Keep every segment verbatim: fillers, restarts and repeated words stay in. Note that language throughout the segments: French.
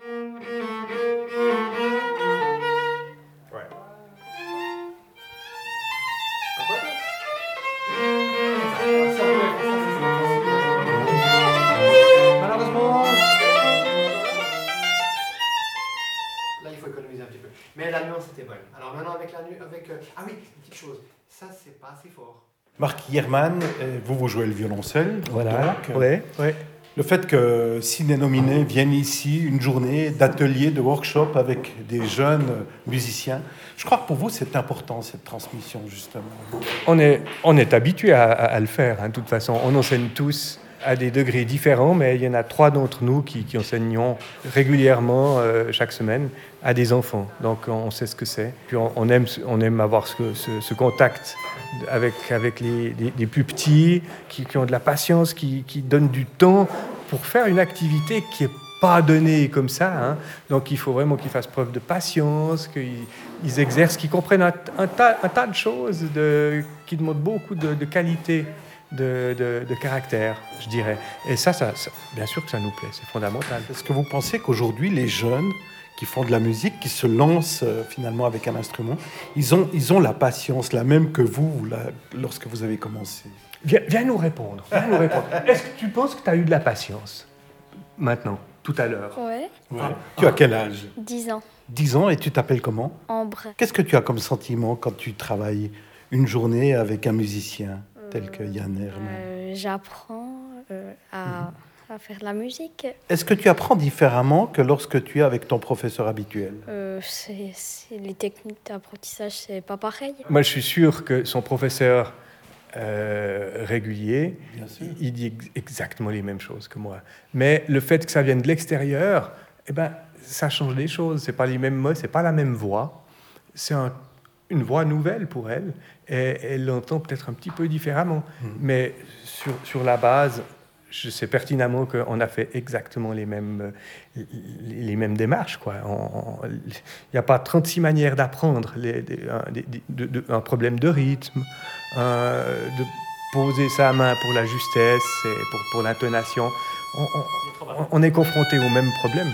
Ouais. Malheureusement, là il faut économiser un petit peu. Mais la nuance était bonne. Alors maintenant avec la nuance, avec euh, ah oui, une petite chose. Ça c'est pas assez fort. Marc Hierman, euh, vous, vous jouez le violoncelle. Voilà, Donc, ouais, ouais. Le fait que Ciné Nominé vienne ici, une journée d'atelier, de workshop avec des jeunes musiciens, je crois que pour vous, c'est important, cette transmission, justement. On est, on est habitué à, à, à le faire, hein, de toute façon. On enseigne tous à des degrés différents, mais il y en a trois d'entre nous qui, qui enseignons régulièrement, euh, chaque semaine, à des enfants. Donc on sait ce que c'est. Puis on, on, aime, on aime avoir ce, ce, ce contact avec, avec les, les, les plus petits, qui, qui ont de la patience, qui, qui donnent du temps pour faire une activité qui n'est pas donnée comme ça. Hein. Donc il faut vraiment qu'ils fassent preuve de patience, qu'ils ils exercent, qu'ils comprennent un, un, tas, un tas de choses de, qui demandent beaucoup de, de qualité. De, de, de caractère, je dirais. Et ça, ça, ça, bien sûr que ça nous plaît, c'est fondamental. Est-ce que vous pensez qu'aujourd'hui, les jeunes qui font de la musique, qui se lancent euh, finalement avec un instrument, ils ont, ils ont la patience, la même que vous, la, lorsque vous avez commencé? Viens, viens nous répondre. Viens nous répondre. Est-ce que tu penses que tu as eu de la patience maintenant, tout à l'heure? Ouais. Ouais. Ah. Tu as quel âge? dix ans. dix ans, et tu t'appelles comment? Ambre. Qu'est-ce que tu as comme sentiment quand tu travailles une journée avec un musicien tel que Yann Herman? euh, J'apprends euh, à, à faire de la musique. Est-ce que tu apprends différemment que lorsque tu es avec ton professeur habituel? euh, c'est, c'est, Les techniques d'apprentissage, c'est pas pareil. Moi, je suis sûr que son professeur euh, régulier, il, il dit exactement les mêmes choses que moi. Mais le fait que ça vienne de l'extérieur, eh ben, ça change les choses. C'est pas les mêmes mots, c'est pas la même voix. C'est un une voix nouvelle pour elle, et elle l'entend peut-être un petit peu différemment. Mmh. Mais sur, sur la base, je sais pertinemment qu'on a fait exactement les mêmes, les mêmes démarches. Il n'y a pas trente-six manières d'apprendre les, des, des, de, de, un problème de rythme, un, de poser sa main pour la justesse et pour, pour l'intonation. On, on, on est confronté au même problème.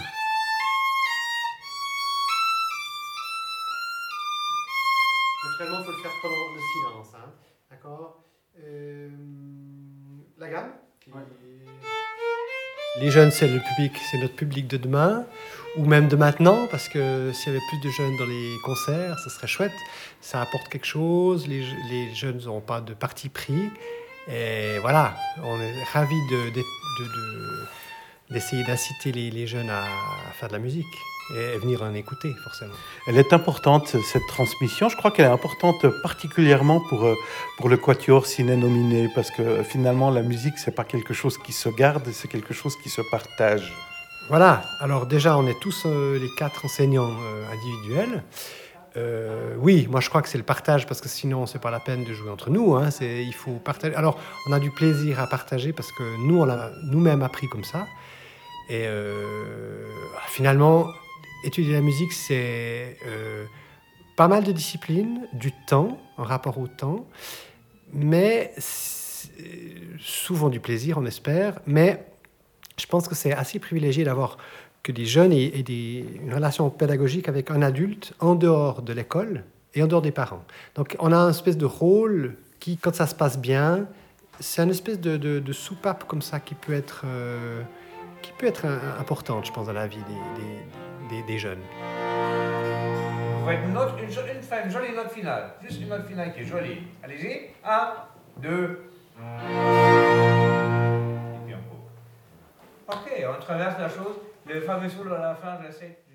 Naturellement, il faut le faire pendant le silence. Hein. D'accord euh, La gamme qui... ouais. Les jeunes, c'est le public, c'est notre public de demain, ou même de maintenant, parce que s'il y avait plus de jeunes dans les concerts, ce serait chouette. Ça apporte quelque chose, les, les jeunes n'ont pas de parti pris. Et voilà, on est ravis de, de, de, de, d'essayer d'inciter les, les jeunes à, à faire de la musique. Et venir en écouter, forcément. Elle est importante, cette transmission. Je crois qu'elle est importante particulièrement pour, pour le Quatuor Ciné Nominé, parce que finalement, la musique, c'est pas quelque chose qui se garde, c'est quelque chose qui se partage. Voilà. Alors déjà, on est tous euh, les quatre enseignants euh, individuels. Euh, oui, moi je crois que c'est le partage, parce que sinon, c'est pas la peine de jouer entre nous. Hein. C'est, il faut partager. Alors, on a du plaisir à partager, parce que nous, on l'a nous-mêmes appris comme ça. Et euh, finalement... Étudier la musique, c'est euh, pas mal de discipline, du temps, en rapport au temps, mais souvent du plaisir, on espère. Mais je pense que c'est assez privilégié d'avoir que des jeunes aient, aient des, une relation pédagogique avec un adulte en dehors de l'école et en dehors des parents. Donc on a une espèce de rôle qui, quand ça se passe bien, c'est une espèce de, de, de soupape comme ça qui peut être, euh, qui peut être importante, je pense, dans la vie des... des Des, des jeunes. On va une, note, une, une, fin, une jolie note finale. Juste une note finale qui est jolie. Allez-y. Un, deux. Et puis on coupe. Ok, on traverse la chose. Le fameux solo à la fin, je sais.